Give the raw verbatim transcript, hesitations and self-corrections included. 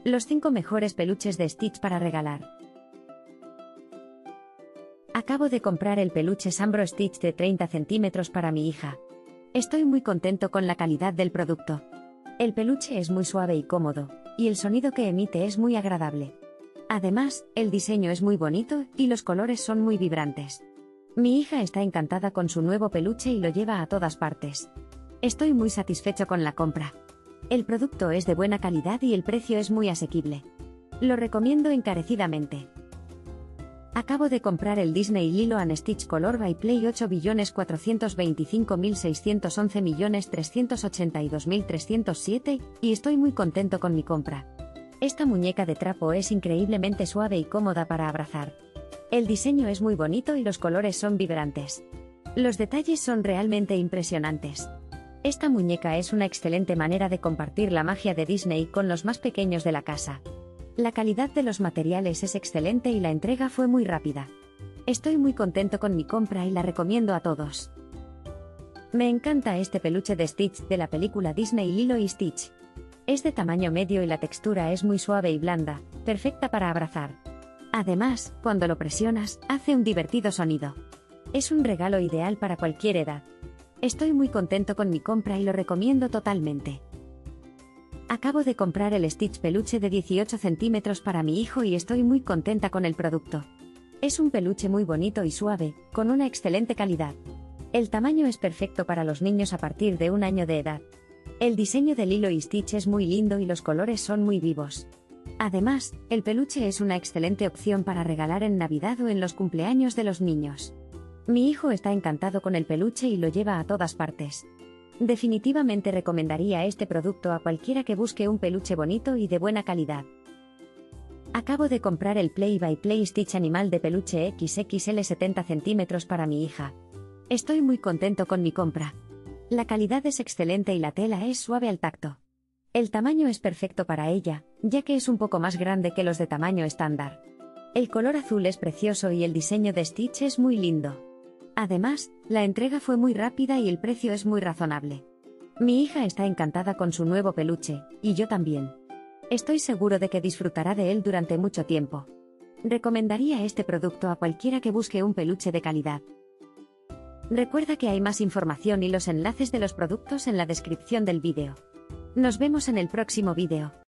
Los cinco mejores peluches de Stitch para regalar. Acabo de comprar el peluche Sambro Stitch de treinta centímetros para mi hija. Estoy muy contento con la calidad del producto. El peluche es muy suave y cómodo, y el sonido que emite es muy agradable. Además, el diseño es muy bonito y los colores son muy vibrantes. Mi hija está encantada con su nuevo peluche y lo lleva a todas partes. Estoy muy satisfecho con la compra. El producto es de buena calidad y el precio es muy asequible. Lo recomiendo encarecidamente. Acabo de comprar el Disney Lilo and Stitch Color by Play ocho billones cuatrocientos veinticinco mil seiscientos once millones trescientos ochenta y dos mil trescientos siete y estoy muy contento con mi compra. Esta muñeca de trapo es increíblemente suave y cómoda para abrazar. El diseño es muy bonito y los colores son vibrantes. Los detalles son realmente impresionantes. Esta muñeca es una excelente manera de compartir la magia de Disney con los más pequeños de la casa. La calidad de los materiales es excelente y la entrega fue muy rápida. Estoy muy contento con mi compra y la recomiendo a todos. Me encanta este peluche de Stitch de la película Disney Lilo y Stitch. Es de tamaño medio y la textura es muy suave y blanda, perfecta para abrazar. Además, cuando lo presionas, hace un divertido sonido. Es un regalo ideal para cualquier edad. Estoy muy contento con mi compra y lo recomiendo totalmente. Acabo de comprar el Stitch peluche de dieciocho centímetros para mi hijo y estoy muy contenta con el producto. Es un peluche muy bonito y suave, con una excelente calidad. El tamaño es perfecto para los niños a partir de un año de edad. El diseño de Lilo y Stitch es muy lindo y los colores son muy vivos. Además, el peluche es una excelente opción para regalar en Navidad o en los cumpleaños de los niños. Mi hijo está encantado con el peluche y lo lleva a todas partes. Definitivamente recomendaría este producto a cualquiera que busque un peluche bonito y de buena calidad. Acabo de comprar el Play by Play Stitch Animal de peluche equis equis ele setenta centímetros para mi hija. Estoy muy contento con mi compra. La calidad es excelente y la tela es suave al tacto. El tamaño es perfecto para ella, ya que es un poco más grande que los de tamaño estándar. El color azul es precioso y el diseño de Stitch es muy lindo. Además, la entrega fue muy rápida y el precio es muy razonable. Mi hija está encantada con su nuevo peluche, y yo también. Estoy seguro de que disfrutará de él durante mucho tiempo. Recomendaría este producto a cualquiera que busque un peluche de calidad. Recuerda que hay más información y los enlaces de los productos en la descripción del vídeo. Nos vemos en el próximo vídeo.